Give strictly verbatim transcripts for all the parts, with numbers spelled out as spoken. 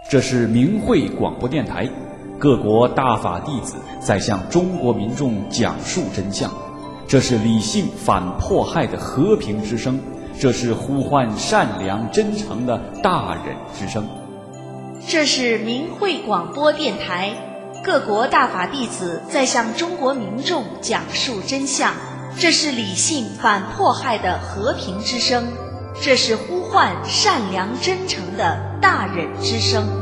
这是明慧广播电台，各国大法弟子在向中国民众讲述真相。这是理性反迫害的和平之声，这是呼唤善良真诚的大忍之声。 这是明慧广播电台，各国大法弟子在向中国民众讲述真相。这是理性反迫害的和平之声，这是呼唤善良真诚的大忍之声。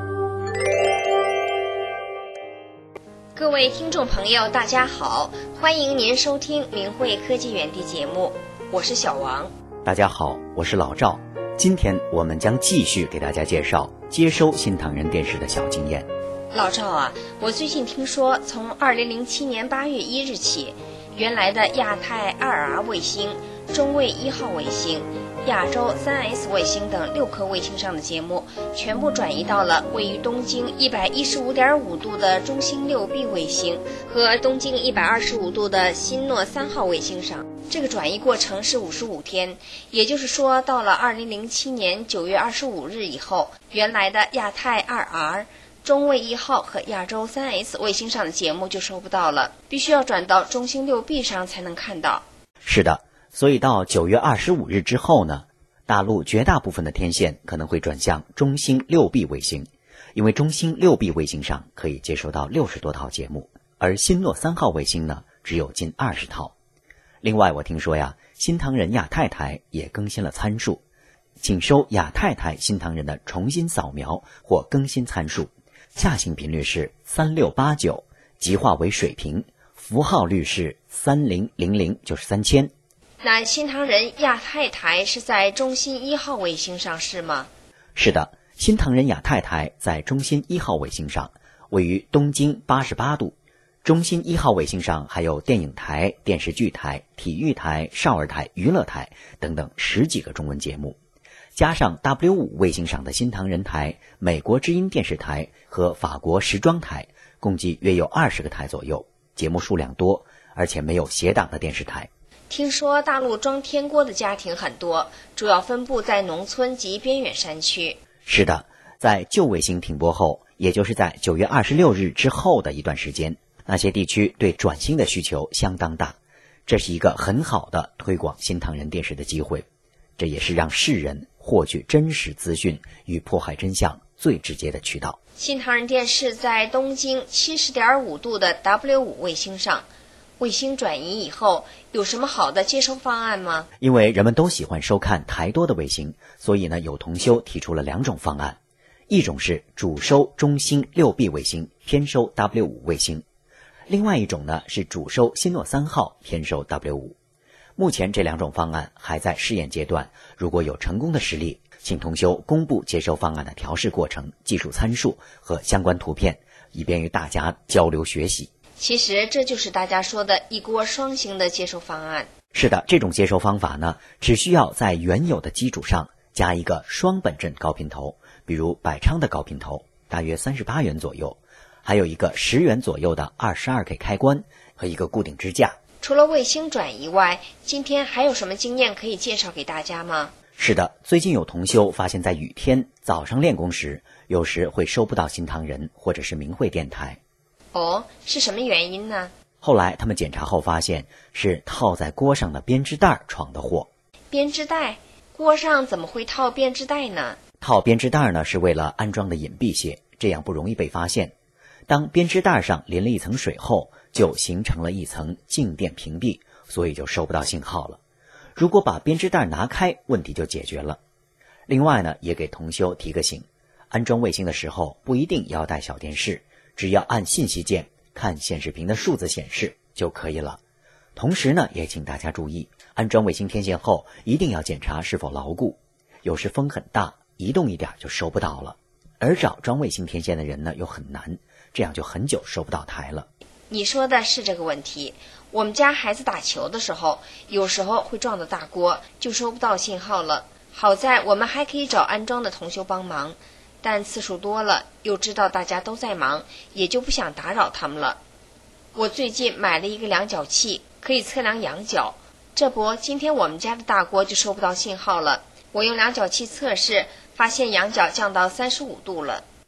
各位听众朋友大家好，欢迎您收听明慧科技园地节目，我是小王。 大家好，我是老赵。今天我们将继续给大家介绍接收新唐人电视的小经验。 老赵啊，我最近听说从二零零七年八月一日起，原来的亚太二 R 卫星、中卫一号卫星、亚洲三 S 卫星等六颗卫星上的节目全部转移到了位于东经一百一十五点五度的中星六 B 卫星和东经一百二十五度的新诺三号卫星上。这个转移过程是五十五天，也就是说到了二零零七年九月二十五日以后，原来的亚太二 R、中卫一号和亚洲三 S 卫星上的节目就收不到了，必须要转到中星六 B 上才能看到。 是的，所以到九月二十五日之后呢，大陆绝大部分的天线可能会转向中星六 B 卫星，因为中星六 B 卫星上可以接收到六十多套节目，而新诺三号卫星呢只有近二十套。另外我听说呀，新唐人亚太台也更新了参数，请收亚太台新唐人的重新扫描或更新参数，下行频率是三六八九，极化为水平，符号率是三零零零，就是三千。 那新唐人亚太台是在中新一号卫星上是吗？ 是的，新唐人亚太台在中新一号卫星上，位于东经八十八度。中新一号卫星上还有电影台、电视剧台、体育台、少儿台、娱乐台等等十几个中文节目，加上 W 五 卫星上的新唐人台、美国之音电视台和法国时装台，共计约有二十个台左右，节目数量多，而且没有斜档的电视台。 听说大陆装天锅的家庭很多，主要分布在农村及边远山区。 是的，在旧卫星停播后，也就是在九月二十六日之后的一段时间，那些地区对转新的需求相当大，这是一个很好的推广新唐人电视的机会，这也是让世人获取真实资讯与迫害真相最直接的渠道。 新唐人电视在东经 七十点五度的 W 五 卫星上，卫星转移以后有什么好的接收方案吗？ 因为人们都喜欢收看台多的卫星，所以呢，有同修提出了两种方案，一种是主收中星六 B 卫星，偏收 W 五 卫星，另外一种呢是主收新诺三号，偏收 W 五。目前这两种方案还在试验阶段，如果有成功的实例，请同修公布接收方案的调试过程、技术参数和相关图片，以便于大家交流学习。 其实这就是大家说的一锅双星的接收方案。 是的，这种接收方法呢，只需要在原有的基础上加一个双本阵高频头，比如百昌的高频头，大约三十八元左右，还有一个十元左右的 二十二K 开关和一个固定支架。 除了卫星转移外，今天还有什么经验可以介绍给大家吗？ 是的，最近有同修发现在雨天早上练功时，有时会收不到新唐人或者是明慧电台。 哦，是什么原因呢？ 后来他们检查后发现是套在锅上的编织袋闯的祸。 编织袋？锅上怎么会套编织袋呢？ 套编织袋呢是为了安装的隐蔽些，这样不容易被发现。当编织袋上淋了一层水后，就形成了一层静电屏蔽，所以就收不到信号了。如果把编织袋拿开，问题就解决了。另外呢，也给同修提个醒，安装卫星的时候不一定要带小电视，只要按信息键看显示屏的数字显示就可以了。同时呢，也请大家注意，安装卫星天线后一定要检查是否牢固，有时风很大，移动一点就收不到了。而找装卫星天线的人呢又很难，这样就很久收不到台了。 你说的是这个问题。我们家孩子打球的时候，有时候会撞到大锅，就收不到信号了。好在我们还可以找安装的同修帮忙，但次数多了，又知道大家都在忙，也就不想打扰他们了。我最近买了一个量角器，可以测量仰角，这不，今天我们家的大锅就收不到信号了。我用量角器测试，发现仰角降到三十五度了。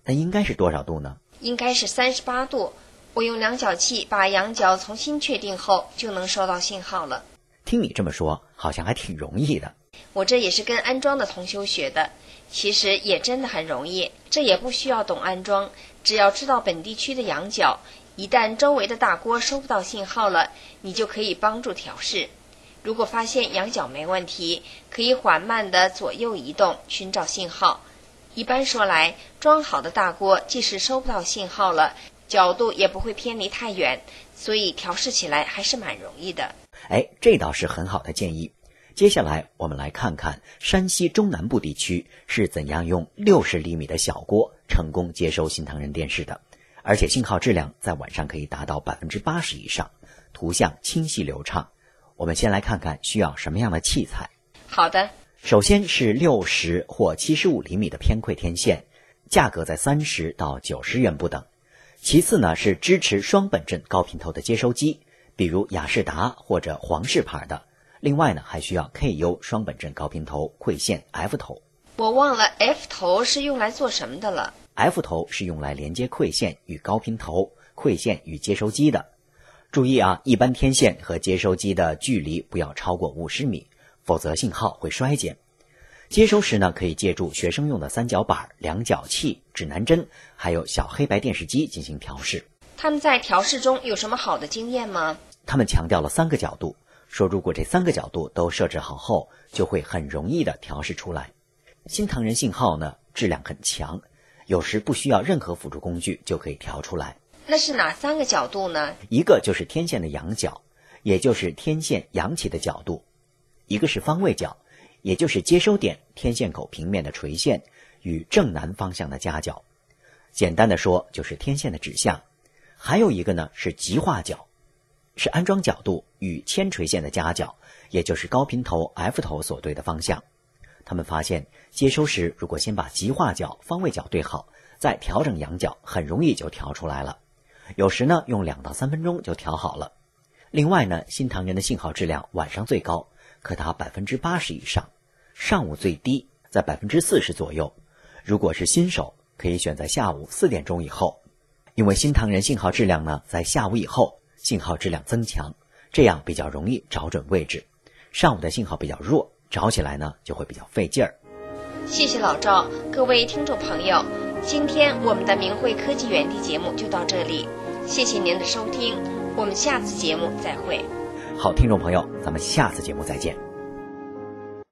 那应该是多少度呢？ 应该是三十八度。我用量角器把仰角重新确定后，就能收到信号了。 听你这么说，好像还挺容易的。 我这也是跟安装的同修学的，其实也真的很容易，这也不需要懂安装，只要知道本地区的仰角，一旦周围的大锅收不到信号了，你就可以帮助调试。如果发现仰角没问题，可以缓慢地左右移动，寻找信号。一般说来，装好的大锅即使收不到信号了，角度也不会偏离太远，所以调试起来还是蛮容易的。 哎，这倒是很好的建议。接下来我们来看看山西中南部地区是怎样用六十厘米的小锅成功接收新唐人电视的，而且信号质量在晚上可以达到百分之八十以上，图像清晰流畅。我们先来看看需要什么样的器材。 好的。 首先是六十或七十五厘米的偏馈天线，价格在三十到九十元不等。其次呢是支持双本振高频头的接收机，比如雅士达或者皇氏牌的。另外呢还需要 K U 双本振高频头馈线 F 头。 我忘了 F 头是用来做什么的了。 F 头是用来连接馈线与高频头，馈线与接收机的。注意啊，一般天线和接收机的距离不要超过五十米，否则信号会衰减。接收时呢，可以借助学生用的三角板、量角器、指南针，还有小黑白电视机进行调试。 他们在调试中有什么好的经验吗？ 他们强调了三个角度，说如果这三个角度都设置好后，就会很容易的调试出来。新唐人信号呢，质量很强，有时不需要任何辅助工具就可以调出来。 那是哪三个角度呢？ 一个就是天线的仰角，也就是天线扬起的角度；一个是方位角，也就是接收点天线口平面的垂线与正南方向的夹角。简单的说，就是天线的指向。还有一个呢是极化角，是安装角度与铅垂线的夹角，也就是高频头 F 头所对的方向。他们发现接收时如果先把极化角、方位角对好，再调整仰角，很容易就调出来了。有时呢用两到三分钟就调好了。另外呢，新唐人的信号质量晚上最高，可达百分之八十以上，上午最低在百分之四十左右。如果是新手，可以选在下午四点钟以后，因为新唐人信号质量呢在下午以后信号质量增强，这样比较容易找准位置。上午的信号比较弱，找起来呢就会比较费劲儿。 谢谢老赵，各位听众朋友，今天我们的明慧科技园地节目就到这里，谢谢您的收听，我们下次节目再会。 好，听众朋友，咱们下次节目再见。